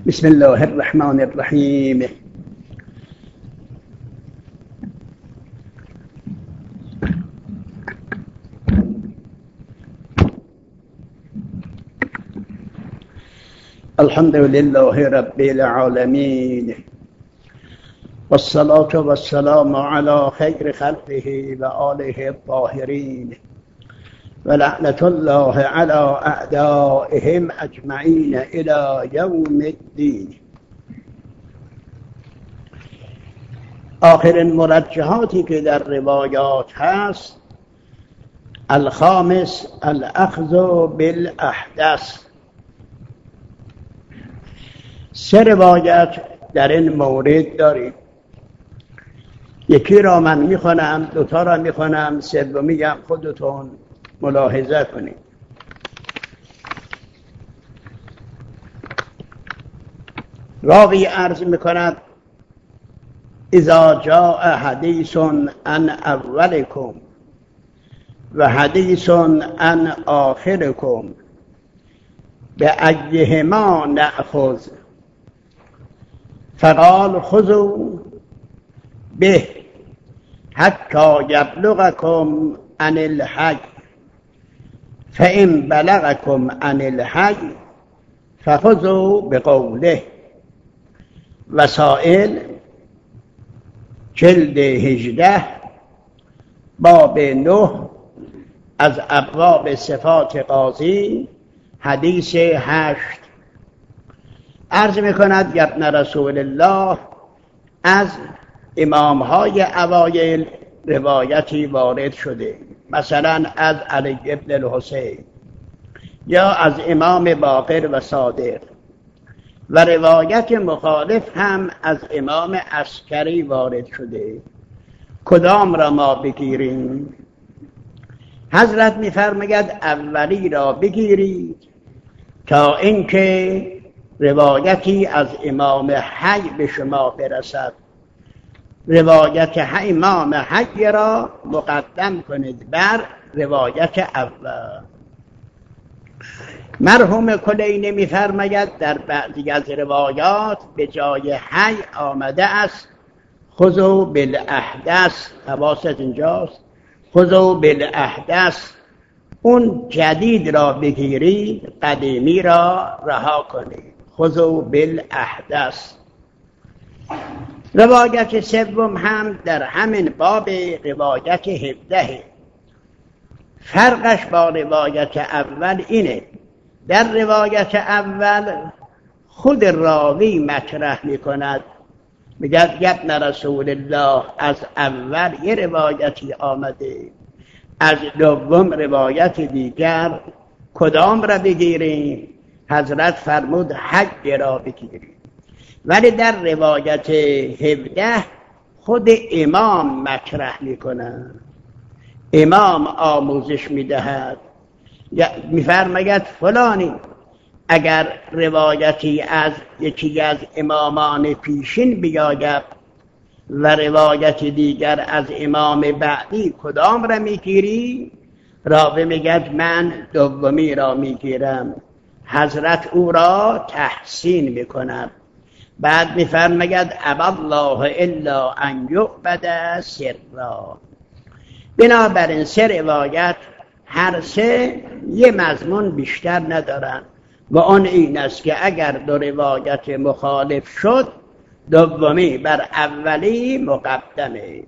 بسم الله الرحمن الرحیم. الحمد لله رب العالمين، والصلاة والسلام على خير خلقه وآله الطاهرين، ولعنة الله على أعدائهم أجمعين إلى يوم الدين. آخرین مرجحاتی که در روایات هست، الخامس الاخذ بالاحدث. 3 روایت در این مورد داریم. یکی را من میخونم، 2 تا را میخونم، 3می هم خودتون ملاحظه کنید. راوی عرض میکند: اذا جاء حدیث عن اولکم و حدیث عن آخرکم بأیهما نأخذ، فقال خذوا به حتی یبلغکم عن الحج، فإن بلغكم عن الحج فخذوا بقوله. وسائل جلد 18 باب 9 از ابواب صفات قاضی، حدیث 8. عرض میکند ابن رسول الله از امامهای اوایل روایتی وارد شده، مثلا از علی ابن الحسین یا از امام باقر و صادق، و روایت مخالف هم از امام عسکری وارد شده. کدام را ما بگیریم؟ حضرت می‌فرماید اولی را بگیرید تا اینکه روایتی از امام حی به شما برسد. روایت امام حی را مقدم کنید بر روایت اول. مرحوم کلینی می‌فرماید در بعضی از روایات به جای حی آمده است خذوا بالاحدث. حواست اینجاست، خذوا بالاحدث. اون جدید را بگیرید، قدیمی را رها کنید. خذوا بالاحدث. روایت 3 هم در همین باب، روایت 17. فرقش با روایت اول اینه: در روایت اول خود راوی مطرح میکند، میگه ابن رسول الله از اول یه روایتی آمده، از دوم روایت دیگر، کدام را بگیریم؟ حضرت فرمود حج را بگیریم. ولی در روایت 17 خود امام مطرح میکنه، امام آموزش میدهد، میفرماید فلانی اگر روایتی از یکی از امامان پیشین بیاید و روایت دیگر از امام بعدی، کدام را میگیری؟ راوی میگد من دومی را میگیرم. حضرت او را تحسین میکند. بعد میفرماید ابی الله الا ان یعبد سرا. بنابراین 3 روایت هر 3 یه مضمون بیشتر ندارن، و آن این است که اگر 2 روایت مخالف شد، دومی بر اولی مقدمه.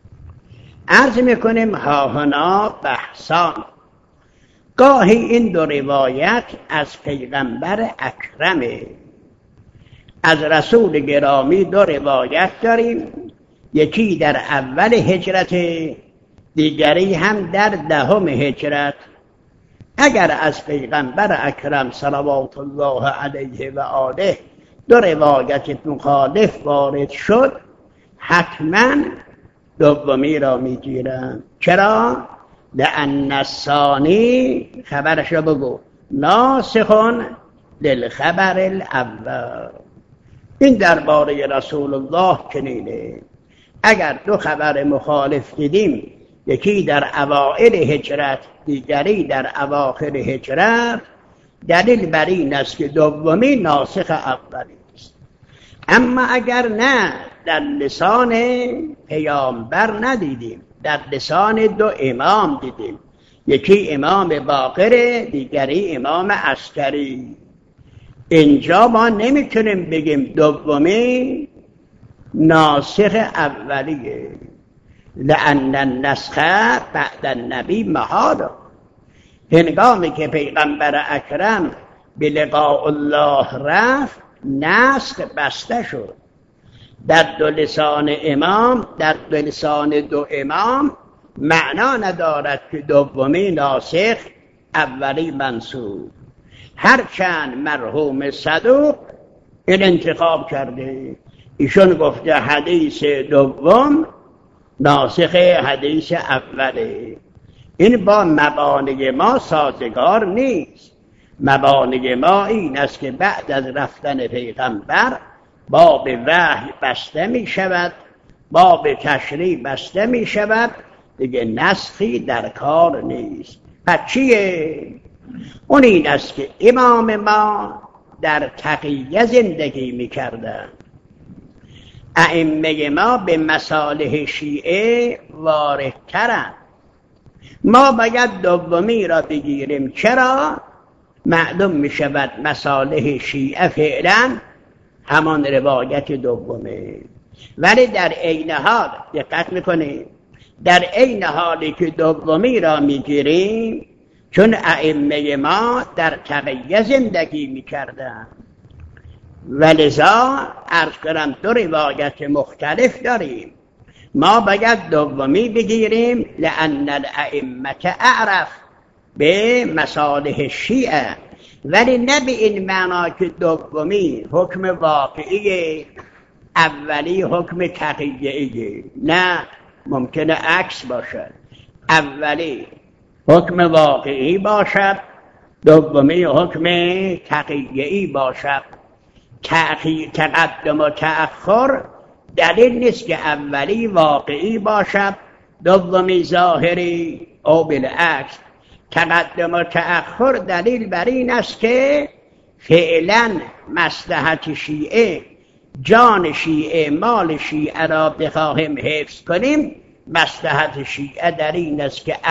عرض میکنیم هاهنا بحثان. گاهی این 2 روایت از پیغمبر اکرمه، از رسول گرامی 2 روایت داریم، یکی در اول هجرت، دیگری هم در 10 هجرت. اگر از پیغمبر اکرم صلوات الله علیه و آله 2 روایت مخالف وارد شد، حتما دومی را میگیرن. چرا؟ لأن الثانی، خبرش را بگو، ناسخ للخبر الاول. این درباره رسول الله چنینه. اگر 2 خبر مخالف دیدیم، یکی در اوائل هجرت، دیگری در اواخر هجرت، دلیل بر این است که دومی ناسخ اولی. اما اگر نه در لسان پیامبر ندیدیم، در لسان دو امام دیدیم، یکی امام باقر، دیگری امام عسکری، اینجا ما نمیتونیم بگیم دومی ناسخ اولیه، لأن النسخ بعد النبی محاله. هنگامی که پیغمبر اکرم به لقاء الله رفت، نسخ بسته شد. در دو لسان امام، در دو لسان دو امام معنا ندارد که دومی ناسخ اولی منسوخ. هرچند مرحوم صدوق این انتخاب کرده، ایشون گفته حدیث دوم ناسخ حدیث اوله. این با مبانی ما سازگار نیست. مبانی ما این است که بعد از رفتن پیغمبر باب وحی بسته می شود، باب تشریع بسته می شود، دیگه نسخی در کار نیست. پس چیه؟ اون این است که امام ما در تقیه زندگی می کردن. ائمه ما به مصالح شیعه واردترند. ما باید دومی را بگیریم. چرا؟ معلوم می شود مصالح شیعه فعلا همان روایت دومه، ولی در عین حال دقت میکنیم، در عین حالی که دومی را میگیریم، چون ائمه ما در تقیه زندگی میکردن، ولذا عرض کنم دو روایت مختلف داریم. ما باید دومی بگیریم لأن الائمه اعرف به مصالح شیعه، ولی نه به این معنا که دومی حکم واقعی، اولی حکم تقیه‌ای. نه، ممکنه عکس باشد، اولی حکم واقعی باشد، دومی حکم تقیه‌ای باشد. تقدم و تأخر دلیل نیست که اولی واقعی باشد دومی ظاهری، او بالعکس. تقدم و تأخر دلیل بر این است که فعلا مصلحت شیعه، جان شیعه، مال شیعه را بخواهیم حفظ کنیم، مصلحت شیعه در این است که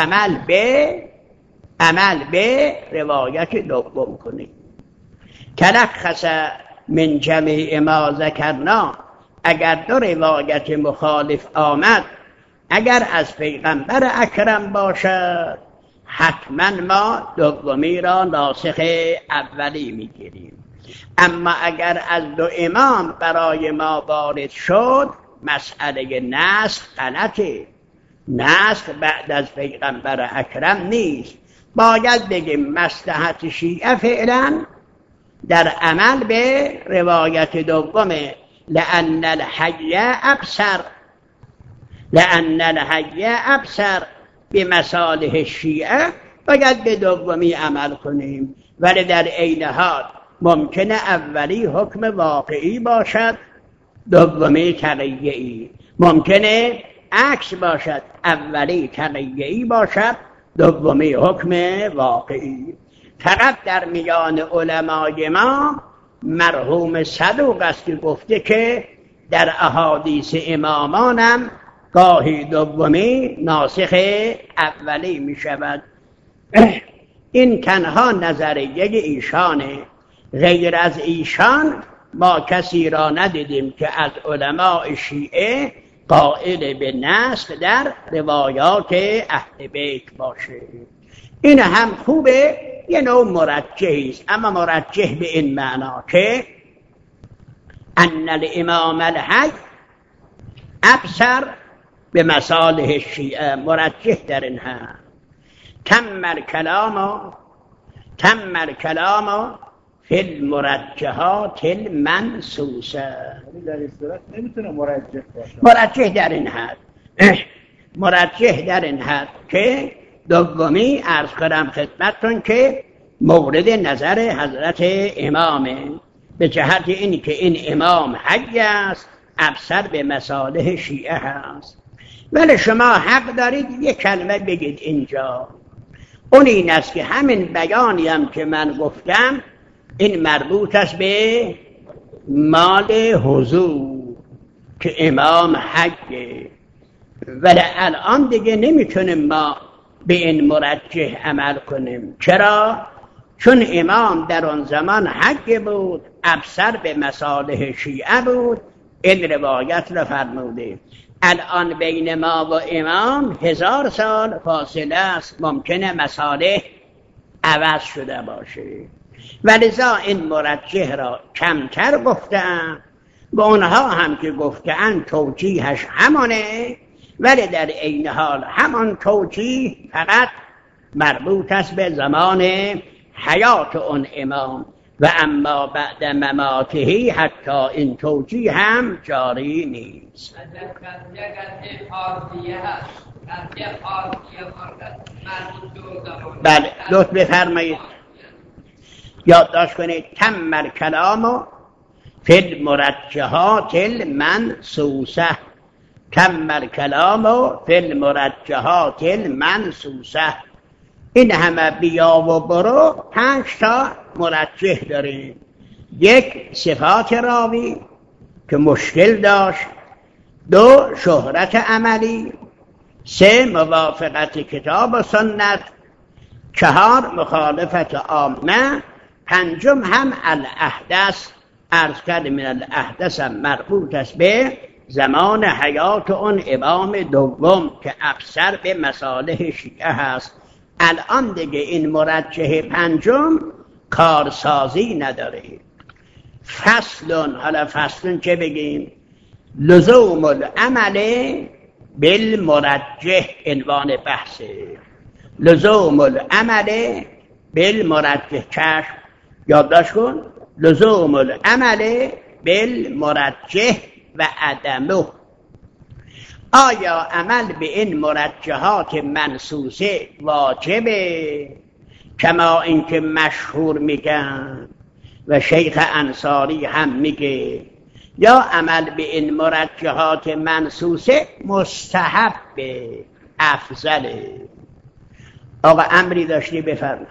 عمل به روایت دوم کنیم. تلخص من جمیع ما ذکرنا، اگر دو روایت مخالف آمد، اگر از پیغمبر اکرم باشد، حتما ما دومی را ناسخ اولی میگیریم. اما اگر از دو امام برای ما وارد شد، مسئله نسخ غلطه. نسخ بعد از پیغمبر اکرم نیست. باید بگیم مصلحت شیعه فعلا در عمل به روایت دومه، لأن الحی ابصر به مصالح شیعه، باید به دومی عمل کنیم. ولی در عین حال ممکنه اولی حکم واقعی باشد، دومی تقیه‌ای. ممکنه عکس باشد، اولی تقیه‌ای باشد، دومی حکم واقعی. فقط در میان علمای ما مرحوم صدوق است که گفته که در احادیث امامانم گاهی دومی ناسخ اولی می شود. این تنها نظریه ایشانه. غیر از ایشان ما کسی را ندیدیم که از علماء شیعه قائل به نسخ در روایات اهل بیت باشه. این هم خوبه، یه نوع مرجحی است، اما مرجح به این معنا که ان الامام الحی ابصر به مصالح شیعه، مرجح در این هم. تم الکلام فی المرجحات المنصوصه. در این صورت نمیتونه مرجح باشه. مرجح در این حد که دومی عرض کنم خدمتتون که مورد نظر حضرت امامه، به جهت این که این امام حی است، ابصر به مصالح شیعه هست. ولی شما حق دارید یک کلمه بگید اینجا. اون این است که همین بیانی هم که من گفتم این مربوط است به مال حضور که امام حجه، ولی الان دیگه نمیتونیم ما به این مرجح عمل کنیم. چرا؟ چون امام در آن زمان حج بود، ابصر به مصالح شیعه بود، این روایت رو فرموده. الان بین ما و امام 1000 سال فاصله است، ممکنه مصالح عوض شده باشه، ولذا این مرجح را کمتر گفتن و اونها هم که گفتن توجیهش همانه، ولی در عین حال همان توجیه فقط مربوط است به زمان حیات اون امام و اما بعد مماتهی حتی این توجیه هم جاری نیست. بله لطف بفرمایید یادداشت کنید. تم الکلام فی المرجحات المنصوصه، تم الکلام فی المرجحات المنصوصه. این همه بیا و برو 5 تا مرجح داریم. 1 صفات راوی که مشکل داشت، 2 شهرت عملی، 3 موافقت کتاب و سنت، 4 مخالفت عامه، 5 هم الاحدث. عرض کرد من الاحدث مربوط است به زمان حیات اون امام دوم که ابصر به مصالح شیعه هست. الان دیگه این مرجح 5 کارسازی نداره. فصل، حالا فصل چه بگیم؟ لزوم العمل بالمرجح عنوان بحثه. لزوم العمل بالمرجح. چشم یادداشت کن. لزوم العمل بالمرجح و عدمه. آیا عمل به این مرجحات منصوصه واجبه کما اینکه مشهور میگن و شیخ انصاری هم میگه، یا عمل به این مرجحات منصوصه مستحبه افضله؟ آقا امری داشتی بفرما.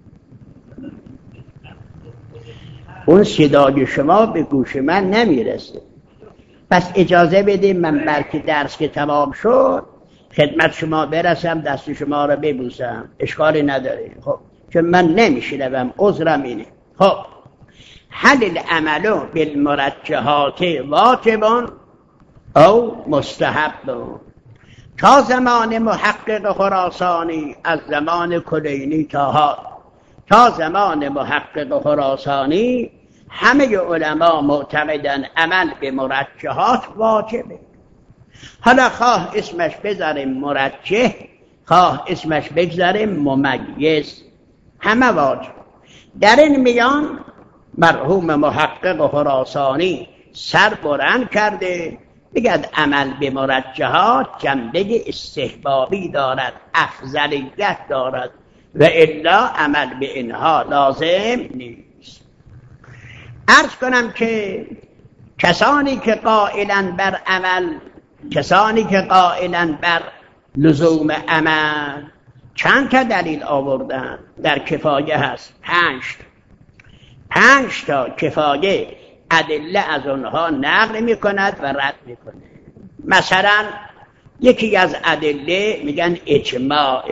اون صدای شما به گوش من نمیرسه، پس اجازه بدیم من بلکه درس که تمام شد خدمت شما برسم، دست شما رو ببوسم، اشکالی نداره. خب چون من نمیشنوم عذرم اینه. خب هل العمل بالمرجحات واجب او مستحب؟ تا زمان محقق خراسانی، از زمان کلینی تا زمان محقق خراسانی همه علما معتقدن عمل به مرجحات واجبه. حالا خواه اسمش بذاریم مرجح، خواه اسمش بگذاریم ممیز، همه واجب. در این میان مرحوم محقق خراسانی سر بلند کرده، بگد عمل به مرجحات جنبه استحبابی دارد، افضلیت دارد و الا عمل به اینها لازم نیست. عرض کنم که کسانی که قائلن بر عمل، کسانی که قائلن بر لزوم عمل چند تا دلیل آوردن؟ در کفایه هست 5 تا کفایه ادله از اونها نقل میکند و رد میکنه. مثلا یکی از ادله میگن اجماع،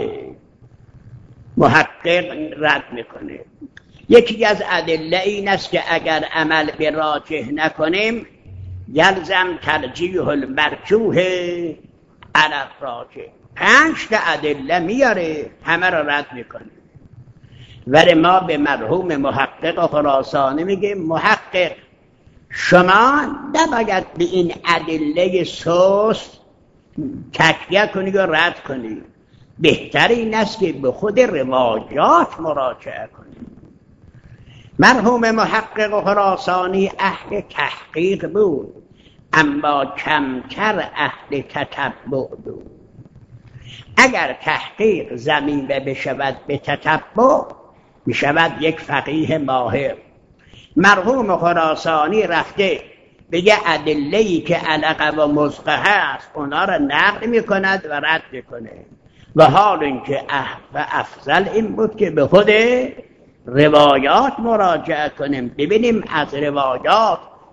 محقق رد میکنه. یکی از ادله این است که اگر عمل به راجح نکنیم یلزم ترجیح المرجوح علی الراجح. 5 تا ادله میاره، همه را رد میکنه. ولی ما به مرحوم محقق خراسانی میگیم محقق شما نباید به این ادله سست تکیه کنی و رد کنی، بهتر این است که به خود روایات مراجعه کنی. مرحوم محقق خراسانی اهل تحقیق بود اما کمتر اهل تتبع بود. اگر تحقیق زمینه بشود به تتبع میشود یک فقیه ماهر. مرحوم خراسانی رفته بگه ادله‌ای که علقه و مزقه هست اونا را نقل میکند و رد میکنه، و حال اینکه و افضل این بود که به خود روایات مراجعه کنیم، ببینیم از روایات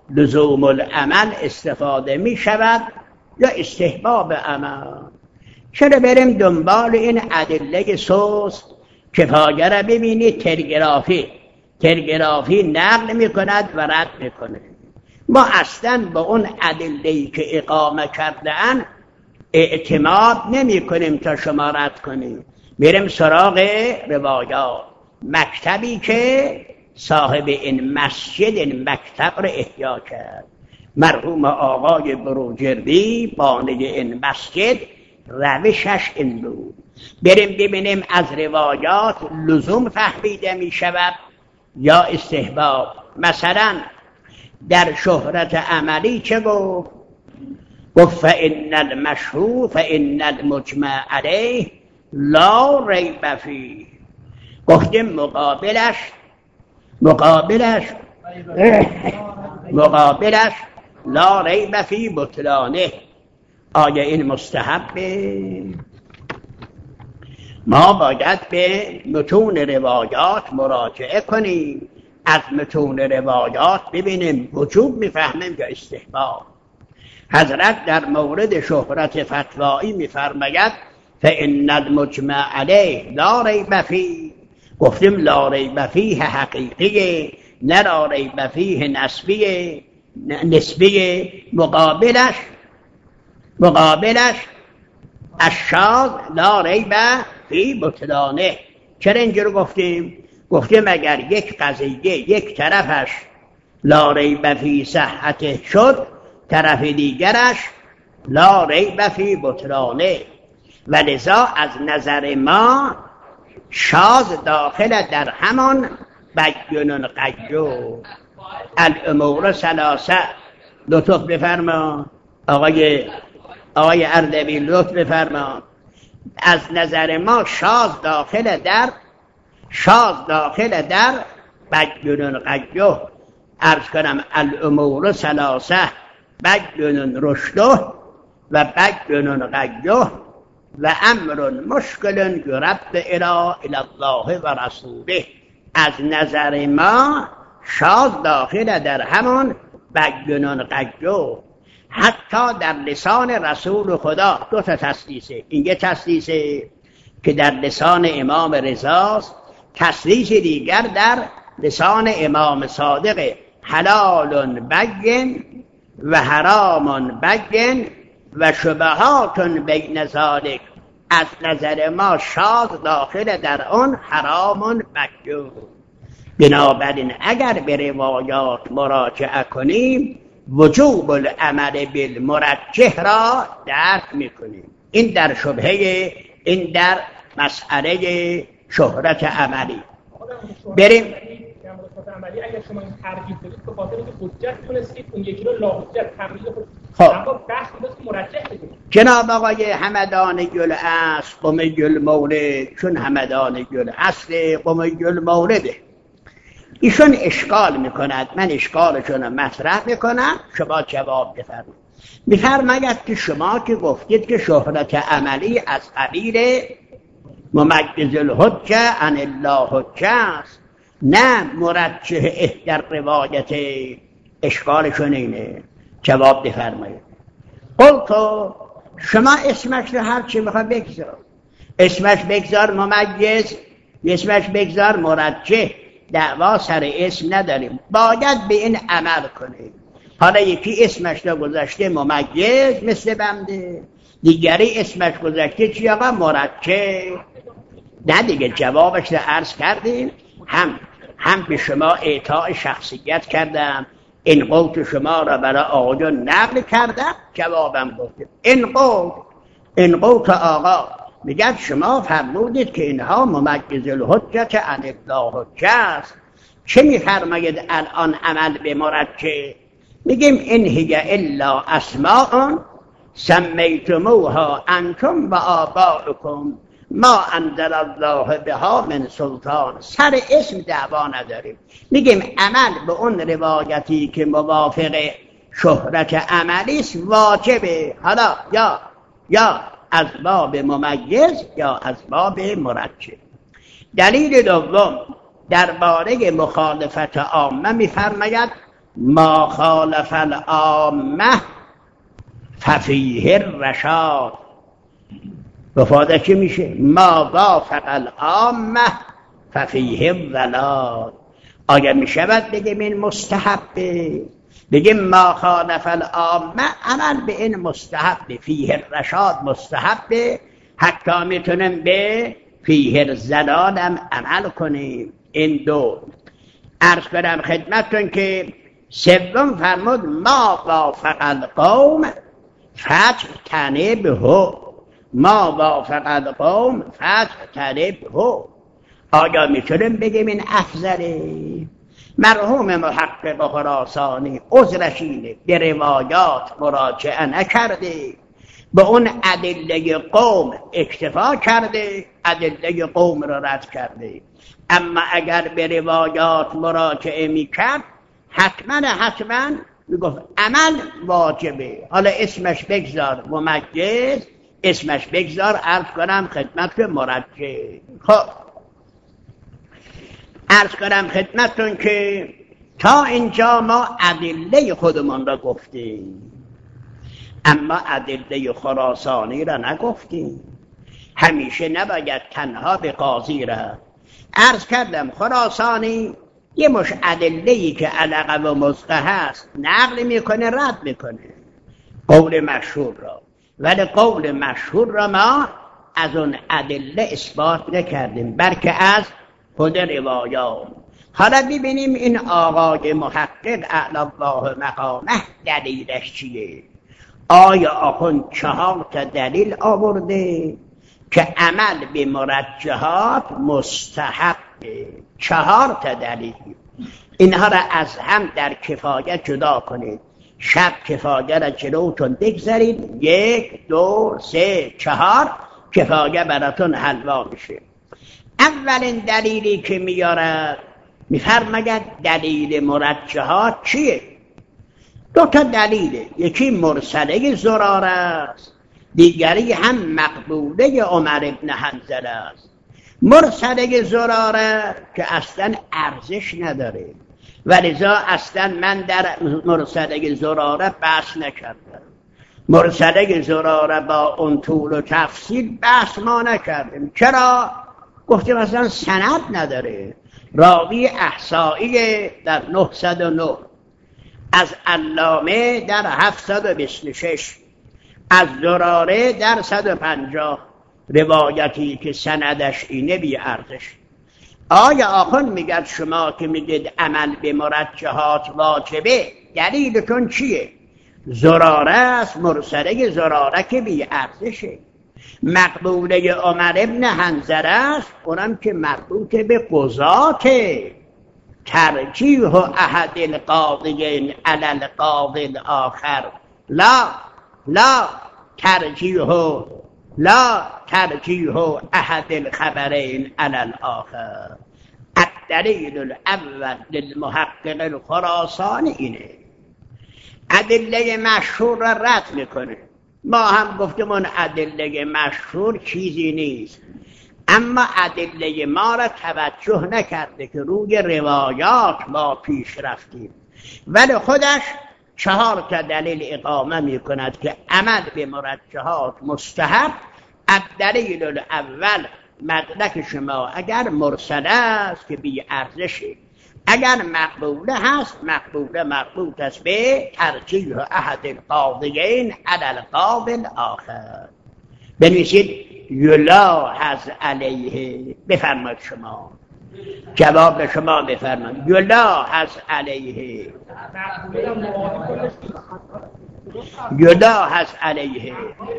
لزوم العمل استفاده می شود یا استحباب عمل؟ چرا بریم دنبال این ادله سوس؟ کفایه را ببینید تلگرافی نقل می کند و رد می کند. ما اصلا با اون ادله‌ای که اقامه کردن اعتماد نمی کنیم تا شما رد کنیم. میریم سراغ روایات. مکتبی که صاحب این مسجد این مکتب را احیا کرد، مرحوم آقای بروجردی بانی این مسجد، روشش این بود. بریم ببینیم از روایات لزوم فهمیده می شود یا استحباب. مثلا در شهرت عملی چه گفت؟ گفت فإن المشهور فإن المجمع علیه لا ریب فیه. گفتیم مقابلش لا ریب فی بطلانه. آیا این مستحبه؟ ما باید به متون روایات مراجعه کنیم، از متون روایات ببینیم وجوب میفهمیم یا استحباب. حضرت در مورد شهرت فتوایی میفرماید فإن المجمع علیه لا ریب فیه. گفتیم لا ریب فیه حقیقیه، نه لا ریب فیه نسبیه. مقابلش الشاذ لا ریب فی بطلانه. چرا اینجور گفتیم اگر یک قضیه یک طرفش لا ریب فی صحته شد، طرف دیگرش لا ریب فی بطلانه. و لذا از نظر ما شاذ داخل در همان بیان قیو. الامور ثلاثه. لطف بفرما آقای اردبیل، لطف بفرما. از نظر ما شاذ داخل در بیان قیو. عرض کنم الامور ثلاثه بیان رشده و بیان قیو و امر مشکل یرد الی الله و رسوله. از نظر ما شاذ داخل در همان بیان قیو. حتی در لسان رسول خدا دو تا تسلیسه. این یه تسلیسه که در لسان امام رضاست، تسلیس دیگر در لسان امام صادق. حلال بین و حرام بین و شبهات بین ذالک. از نظر ما شاذ داخل در آن حرام بین. بنابراین اگر به روایات مراجعه کنیم وجوب العمل بالمرجح را درک میکنیم. این در مسئله شهرت عملی. بریم اگر شما این ترجیح بدید به خاطر اینکه حجت تونستید اون یکی رو لا حجت تبدیل کنید. اما بحث بود که مرجح بدید. جناب آقای همدان گل اصل قم گل مولد، چون همدان گل اصل قم گل مولده، ایشون اشکال میکند، من اشکالشون مطرح میکنم، شما جواب بفرمایید. میفرماید که شما که گفتید که شهرت عملی از قبیل ممجز الحجه عن الله حجه است، نه مرجح احدر روایت. اشکالشون اینه. جواب بفرمایید. قلتو شما اسمش رو هر چی میخواد بگذار، اسمش بگذار ممجز، اسمش بگذار مرجح، دعوا سر اسم نداریم، باید به این عمل کنیم. حالا یکی اسمش رو گذاشته ممجز مثل بنده، دیگری اسمش گذاشته چی آقا؟ مرجح. نه دیگه جوابش رو عرض کردیم، هم به شما اعطاء شخصیت کردم. این قول شما را برای آقایان نقل کردم، جوابم گفتیم این قول آقا میگه شما فرمودید که اینها ممجز الحجت عن الله حجه است. چه میفرمایید الان عمل به مرجح؟ میگیم این هی الا اسماء سمیتموها انتم و آباؤکم ما انزل الله بها من سلطان. سر اسم دعوا نداریم. میگیم عمل به اون روایتی که موافق شهرت عملی است واجبه، حالا یا از باب ممیز یا از باب مرجح. دلیل دوم درباره مخالفت عامه میفرماید ما خالف العامه ففیه الرشاد. مفاده چی میشه؟ ما وافق العامه ففیه الضلال. آیا میشود بگیم این مستحبه؟ بگیم ما خالف العامه عمل به این مستحبه، فیه الرشاد مستحبه، حتی میتونیم به فیه الضلال هم عمل کنیم. این دو. عرض کنم خدمتتون که سوم فرمود ما وافق القوم فاجتنبه. ما وافق القوم فاجتنبه. آیا میتونیم بگیم این افضله؟ مرحوم محقق خراسانی عذرش اینه به روایات مراجعه نکرده، به اون ادله قوم اکتفا کرده، ادله قوم را رد کرده. اما اگر به روایات مراجعه میکرد حتما میگفت عمل واجبه. حالا اسمش بگذار ممجز، اسمش بگذار عرض کنم خدمت مرجع. خب عرض کنم خدمتتون که تا اینجا ما ادله خودمان را گفتیم، اما ادله خراسانی را نگفتیم. همیشه نباید تنها به قاضی را. عرض کردم خراسانی یه مش ادله‌ای که علقه و مزقه هست نقل میکنه، رد میکنه قول مشهور را، ولی قول مشهور را ما از اون ادله اثبات نکردیم، بلکه از خود روایات. حالا ببینیم این آقای محقق اعلی الله مقامه دلیلش چیه. آیا آخوند 4 تا دلیل آورده که عمل به مرجحات مستحبه. 4 تا دلیل. اینها را از هم در کفایه جدا کنید. شب کفایه را جلوتون بگذارید، 1 2 3 4 کفایه براتون حلوا میشه. اولین دلیلی که میارد میفرماید دلیل مرجحات چیه؟ 2 تا دلیله. یکی مرسله زراره است، دیگری هم مقبوله عمر ابن حنظله است. مرسله زراره که اصلا ارزش نداره، ولذا اصلا من در مرسله زراره بحث نکردم. مرسله زراره با اون طول و تفصیل بحث ما نکردیم. چرا؟ گفتیم اصلا سند نداره. راوی احصایی در 909، از علامه در 726، از زراره در 150 روایتی که سندش اینه بی ارزش. آیا آخوند میگد شما که میگید عمل به مرجحات واجبه، دلیلتون چیه؟ زراره است، مرسله زراره که بی ارزشه. مقبوله عمر ابن حنظله است، اونم که مربوط به قضاته. ترجیح احد القاضیین علی القاضی الاخر لا ترجیح احد الخبرین علی الاخر. الدلیل الاول للمحقق الخراسانی اینه. ادله مشهور را رد میکنه. ما هم گفتیم اون ادله مشهور چیزی نیست، اما ادله ما را توجه نکرده که روی روایات ما پیش رفتیم، ولی خودش 4 تا دلیل اقامه می کند که عمل به مرجحات مستحب. الدلیل الاول مدرک شما اگر مرسله است که بی ارزشه، اگر مقبوله هست مقبوله مربوط است به ترجیح احد القاضیین علی القاضی الاخر. بنویسید یلاحظ علیه. بفرمایید شما جواب شما بفرمایید. یلاحظ علیه، یلاحظ علیه.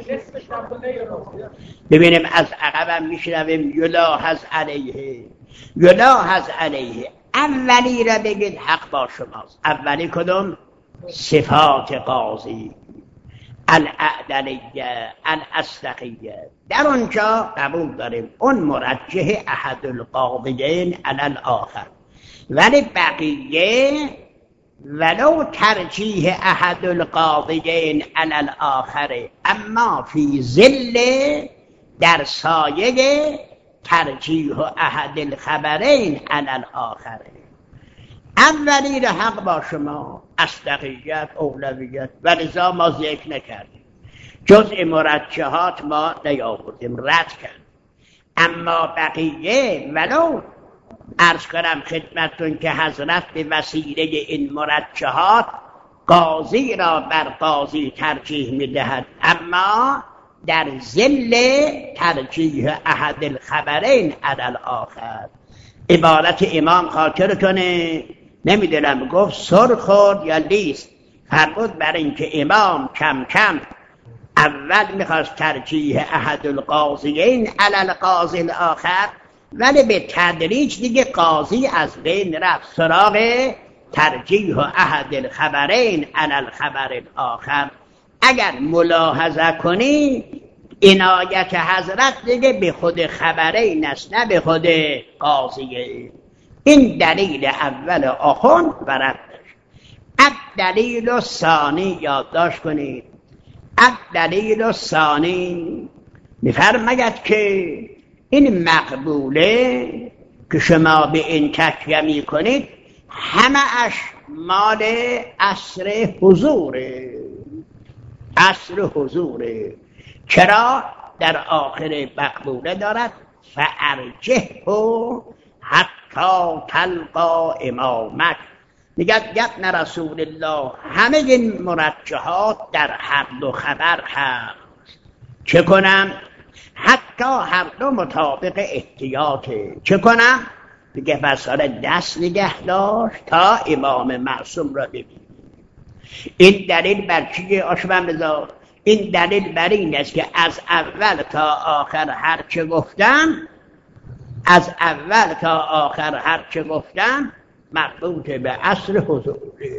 ببینیم از عقبم میشنویم یلاحظ علیه. یلاحظ علیه اولی را بگید حق با شماست. اولی کدوم؟ صفات قاضی، الاعدلیه، الاصدقیه. در اونجا قبول داریم اون مرجح احد القاضیین علی الاخر، ولی بقیه ولو ترجیح احد القاضیین علی الاخر، اما فی ظل در سایه ترجیح احد الخبرین علی الاخر. اولی حق با شما، اصدقیت، اولویت، و لذا ما ذکر نکردیم، جزء مرجحات ما نیاوردیم، رد کردیم. اما بقیه ولو عرض کنم خدمتتون که حضرت به وسیله این مرجحات قاضی را بر قاضی ترجیح میدهد، اما در ظل ترجیح احد الخبرین علی الاخر. عبارت امام خاطرتونه، نمیدونم گفت سر خورد یا لیست، فرمود بر اینکه امام کم کم اول میخواست ترجیح احد القاضیین علی القاضی الاخر، ولی به تدریج دیگه قاضی از بین رفت سراغ ترجیح احد الخبرین علی الخبر الاخر. اگر ملاحظه کنی عنایت حضرت دیگه به خود خبرین است، نه به خود قاضیه. این دلیل اول آخوند و ردش. الدلیل الثانی یادداشت کنید، الدلیل الثانی میفرماید که این مقبوله که شما به این تکیه می کنید همه اش مال عصر حضوره، عصر حضوره. چرا؟ در آخر مقبوله دارد فارجه حتی تلقا امامک. میگه ابن رسول الله همه این مرجحات در هر دو خبر هست. چه کنم؟ حتی هر دو مطابق احتیاطه. چه کنم؟ میگه پس دست نگه داشت تا امام معصوم را ببین. این دلیل بر چیه آشبن بذار؟ این دلیل بر این است که از اول تا آخر هر چه گفتم، از اول تا آخر هر چه گفتم مربوط به عصر حضور،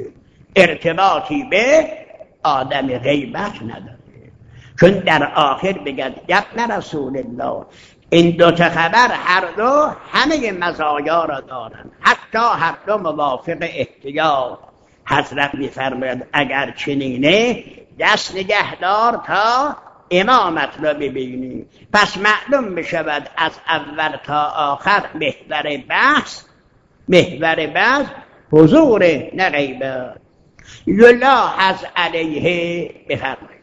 ارتباطی به آدم غیبت نداره. چون در آخر بگد ابن رسول الله این دو تا خبر هر دو همه مزایا را دارن، حتی هر دو موافق احتیاط. حضرت می‌فرماید اگر چنینه دست نگهدار تا امامت را ببینی. پس معلوم می‌شود از اول تا آخر محور بحث حضور نه غیبت. یلاحظ علیه بفرمایید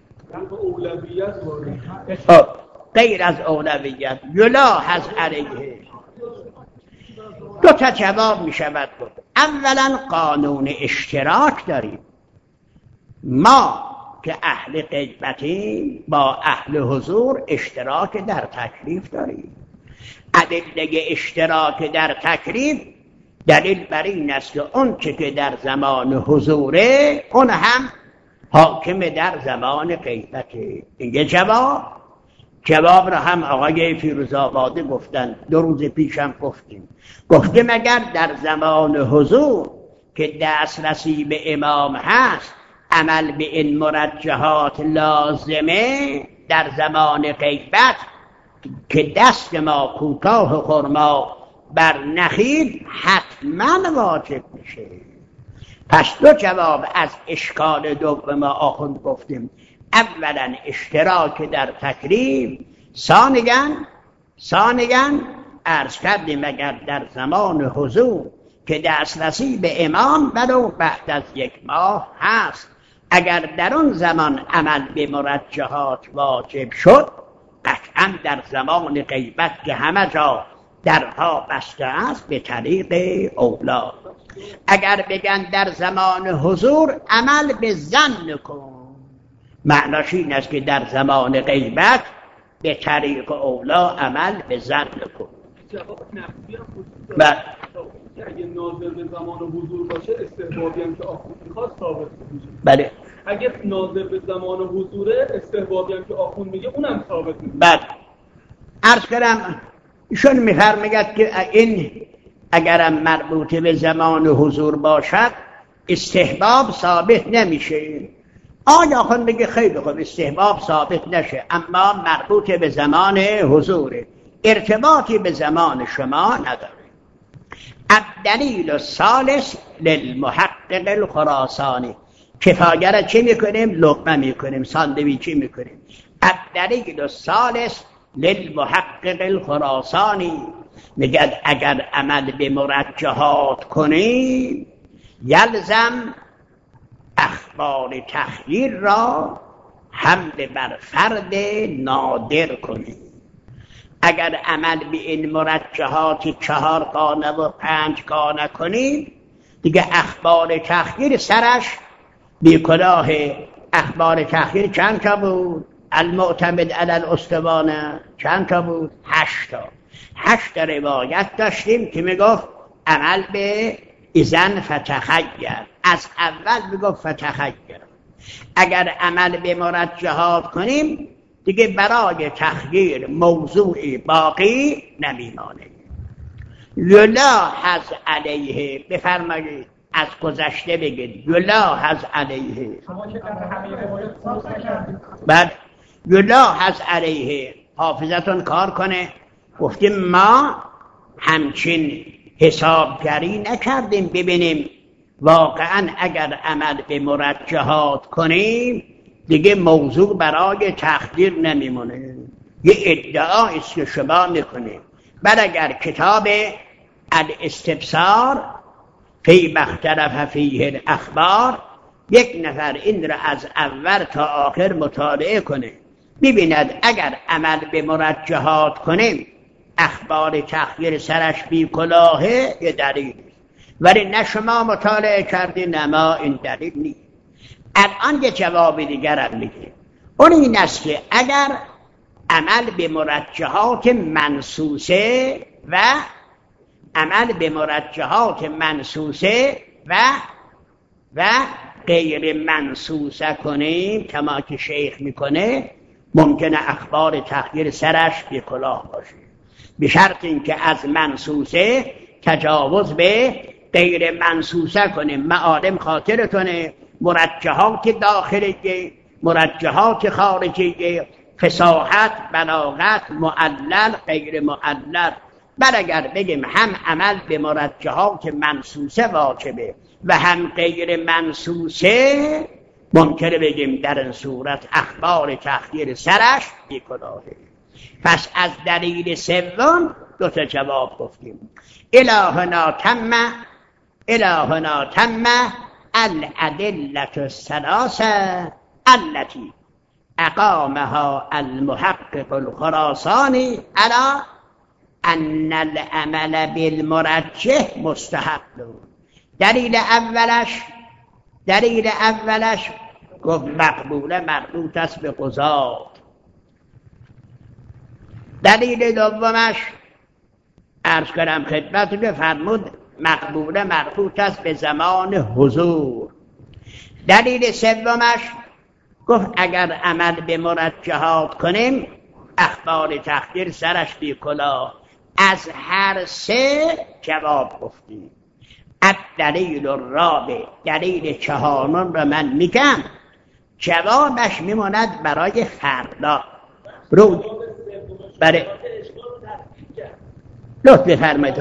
غیر از اولویت یلاحظ علیه. دو تا جواب می شود بود. اولا قانون اشتراک داریم، ما که اهل غیبتیم با اهل حضور اشتراک در تکلیف داریم. ادله اشتراک در تکلیف دلیل بر این است که اون چه که در زمان حضوره اون هم حاکم در زمان غیبته. این یه جواب را هم آقای فیروزآبادی گفتن، 2 روز پیشم گفتیم اگر در زمان حضور که دسترسی به امام هست عمل به این مرجحات لازمه، در زمان غیبت که دست ما کوتاه خرما بر نخیل حتما واجب میشه. پس 2 جواب از اشکال دوم آخوند گفتیم. اولا اشتراک در تکلیف، ثانیاً عرض کردیم اگر در زمان حضور که دسترسی به امام ولو بعد از 1 ماه هست، اگر در اون زمان عمل به مرجحات واجب شد، قطعا در زمان غیبت که همه جا درها بسته است به طریق اولا. اگر بگن در زمان حضور عمل به ظن کن، معناش این است که در زمان غیبت به طریق اولا عمل به ظن کن. جواب نفسی هم وجود داره. اگه ناظر به زمان حضور باشه استحبابی هم که آخوند میخواد ثابت میشه. بله. اگه ناظر به زمان حضوره استحبابی هم که آخوند میگه اونم ثابت میشه. بله. عرض کردم ایشون میفرماید که این اگرم مربوط به زمان حضور باشد استحباب ثابت نمیشه. آیا آخوند بگه خیلی خوب استحباب ثابت نشه اما مربوط به زمان حضوره، ارتباطی به زمان شما نداره. الدلیل الثالث للمحقق الخراسانی. کفایه را چی میکنیم؟ لقمه میکنیم، ساندویچی میکنیم. الدلیل الثالث للمحقق الخراسانی میگه اگر عمل به مرجحات کنیم یلزم اخبار تخییر را حمل بر فرد نادر کنیم. اگر عمل به این مرجحات 4 گانه و 5 گانه کنیم دیگه اخبار تخییر سرش بی کلاه. اخبار تخییر چند تا بود؟ المعتمد علی الاستوانه چند تا بود؟ 8 تا. 8 تا روایت داشتیم که میگفت عمل به اذن فتخیر، از اول میگفت فتخیر. اگر عمل به مرجحات کنیم دیگه برای تخییر موضوعی باقی نمیمانه. یلاحظ علیه، بفرمایید از گذشته بگید یلاحظ علیه. بعد یلاحظ علیه حافظتون کار کنه. گفتیم ما همچین حسابگری نکردیم ببینیم واقعا اگر عمل به مرجحات کنیم دیگه موضوع برای تخییر نمیمونه. یه ادعایی است که شما میکنیم. بعد اگر کتاب الاستبصار فی ما اختلف فیه الاخبار یک نفر این را از اول تا آخر مطالعه کنه ببیند اگر عمل به مرجحات کنیم اخبار تخییر سرش بی کلاهه یه دلیل، ولی نه شما مطالعه کردی نه ما این دلیل نیست. الان یه جواب دیگرم میگه، اون این است که اگر عمل به مرجحات منصوصه و عمل به مرجحات منصوصه و غیر منصوصه کنیم کما که شیخ میکنه ممکنه اخبار تخییر سرش بی کلاه باشه، به شرط اینکه از منصوصه تجاوز به غیر منصوصه کنیم. معالم خاطرتونه مرجحات داخلیه، مرجحات خارجیه، فصاحت، بلاغت، معلل، غیر معلل. بل اگر بگیم هم عمل به مرجحات منصوصه واجبه و هم غیر منصوصه ممکنه بگیم در این صورت اخبار تخییر سرش بی‌کلاهه. پس از دلیل سوم دو تا جواب گفتیم. الهنا تم الادله الثلاثه التي اقامها المحقق الخراسانی على ان العمل بالمرجح مستحب. دلیل اولش گفت مقبوله مربوط است به قضات. دلیل دومش عرض کردم خدمت که فرمود مقبوله مربوط است به زمان حضور. دلیل سومش گفت اگر عمل به مرجحات کنیم اخبار تخییر سرش بی کلاه. از هر سه جواب گفتیم. الدلیل الرابع، دلیل چهارم را من میگم جوابش میماند برای فردا. رو برای لطف بفرمایید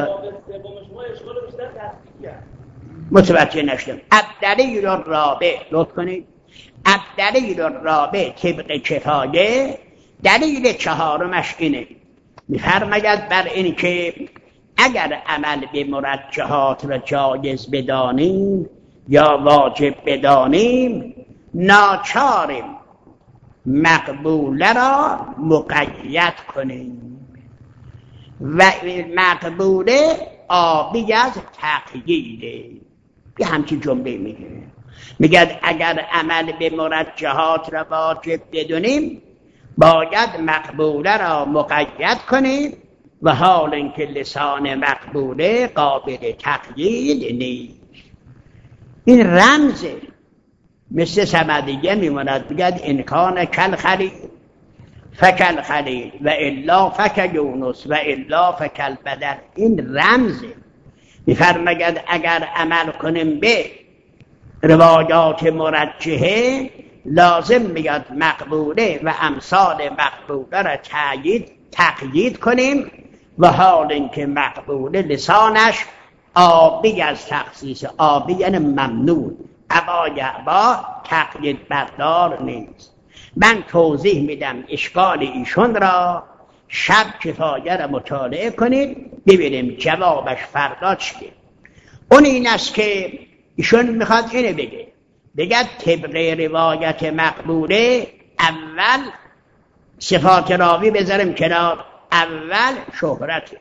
متوجه نشدم. الدلیل الرابع لطف کنید. الدلیل الرابع طبق کفایه. دلیل چهارمش اینه، میفرماید بر این که اگر عمل به مرجحات را جایز بدانیم یا واجب بدانیم ناچاریم مقبوله را مقید کنیم و مقبوله آبی از تقییده. یه همچین جمله میگه اگر عمل به مرجحات را واجب بدونیم باید مقبوله را مقید کنیم و حال اینکه لسان مقبوله قابل تقیید نیست. این رمزه، مثل سمدیه میماند بگد انکان کل خلیل فکل خلیل و الا فک یونس و الا فکل بدر. این رمزه. میفرماید اگر عمل کنیم به روایات مرجحه لازم میاد مقبوله و امثال مقبوله را تقیید کنیم و حال اینکه مقبوله لسانش آبی از تخصیص، آبی یعنی ممنوع، ابا تقیید بردار نیست. من توضیح میدم اشکال ایشون را، شب کفایه را مطالعه کنید ببینیم جوابش فردا چیه. اون این است که ایشون میخواد اینو بگه طبق روایت مقبوله اول صفات راوی بذاریم کنار، اول شهرته،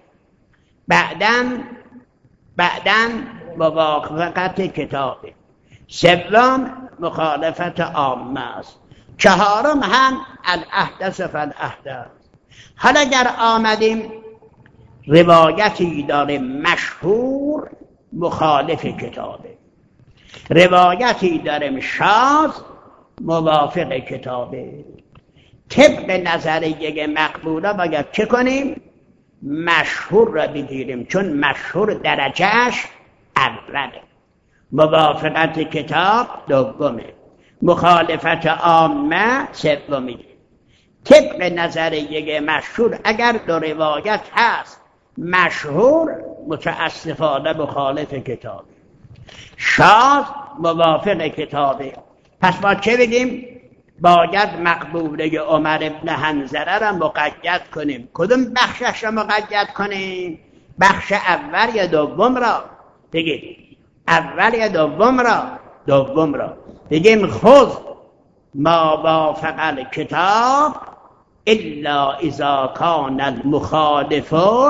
بعداً موافقت کتابه، سوم مخالفت عامه است، چهارم هم الاحدث فالاحدث. حالا اگر آمدیم روایتی داره مشهور مخالف کتابه، روایتی داریم شاذ موافق کتابه، طبق نظریه مقبوله باید چه کنیم؟ مشهور را بگیریم، چون مشهور درجهش اوله، موافقت کتاب دومه، مخالفت عامه سومیه. طبق نظریه مشهور اگر دو روایت هست مشهور متاسفانه مخالف کتابه، شاذ موافق کتابه. پس ما چه بگیم؟ باید مقبوله عمر ابن حنظله را مقید کنیم. کدوم بخشش را مقید کنیم؟ بخش اول یا دوم را؟ بگید اول یا دوم را؟ دوم را. بگیم خذ ما وافق الکتاب الا اذا کان المخالف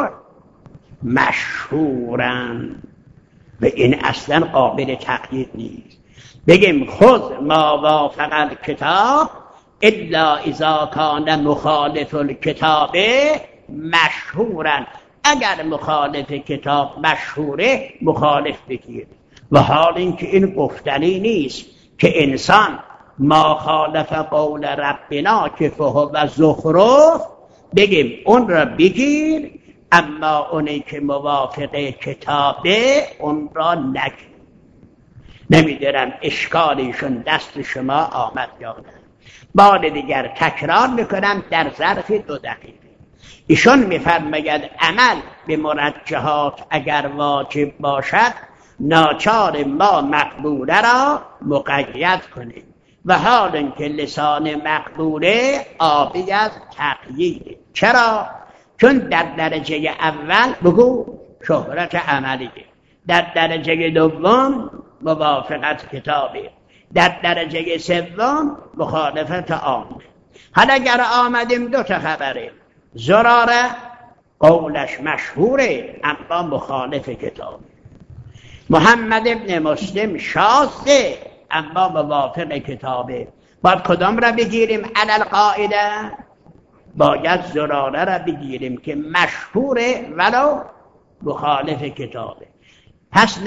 مشهورا، و این اصلا قابل تقیید نیست. بگیم خذ ما وافق الکتاب الا اذا کان مخالف الکتاب مشهورا، اگر مخالف کتاب مشهوره مخالف بگیر. و حال اینکه این گفتنی نیست که انسان ما خالف قول ربنا که فهو زخرف بگیم اون را بگیر، اما اونی که موافق کتابه اون را نگیر. نمیدونم اشکالیشون دست شما آمد یا نه. بار دیگر تکرار میکنم در ظرف 2 دقیقه. ایشون میفرماید عمل به مرجحات اگر واجب باشد ناچار ما مقبوله را مقید کنیم، و حال اینکه لسان مقبوله عابد از تقیید. چرا؟ چون در درجه اول بگو شهرت عملیه، در درجه دوم موافقت کتابه، در درجه سوم مخالفت عامه. حالا اگر آمدیم 2 تا خبره، زراره قولش مشهوره اما مخالف کتابه، محمد ابن مسلم شاذه اما موافق کتابه، باید کدام را بگیریم؟ علل قاعده باید زراره را بگیریم که مشهوره ولو مخالف کتابه. پس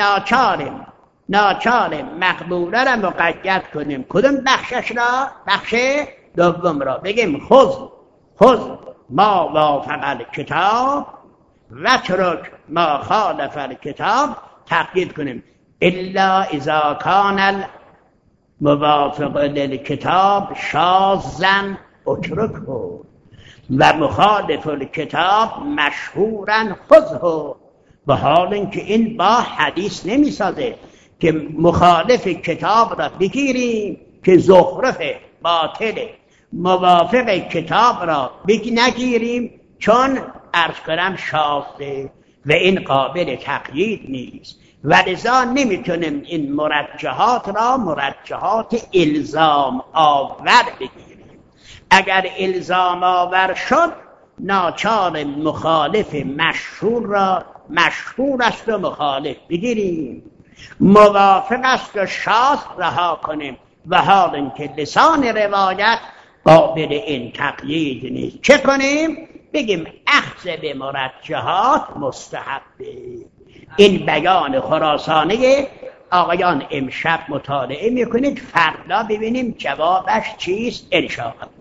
ناچاریم مقبوله را مقید کنیم. کدوم بخشش را؟ بخش دوم را. بگیم خذ ما وافق الکتاب و ترک ما خالف الکتاب، تقیید کنیم الا اذا کان الموافق للکتاب شاذا اترکه و مخالف الکتاب مشهورا خذه. به حال اینکه این با حدیث نمیسازه که مخالف کتاب را بگیریم که زخرفه باطله، موافق کتاب را نگیریم چون عرض کنم شاذه و این قابل تقیید نیست. ولذا نمیتونیم این مرجحات را مرجحات الزام آور بگیریم. اگر الزام آور شد ناچار مخالف مشهور را مشهور است و مخالف بگیریم، موافق است و شاذ رها کنیم، و حال اینکه لسان روایت قابل این تقیید نیست. چه کنیم؟ بگیم اخذ به مرجحات مستحبه. این بیان خراسانه آقایان امشب مطالعه میکنید، فردا ببینیم جوابش چیست انشاءالله.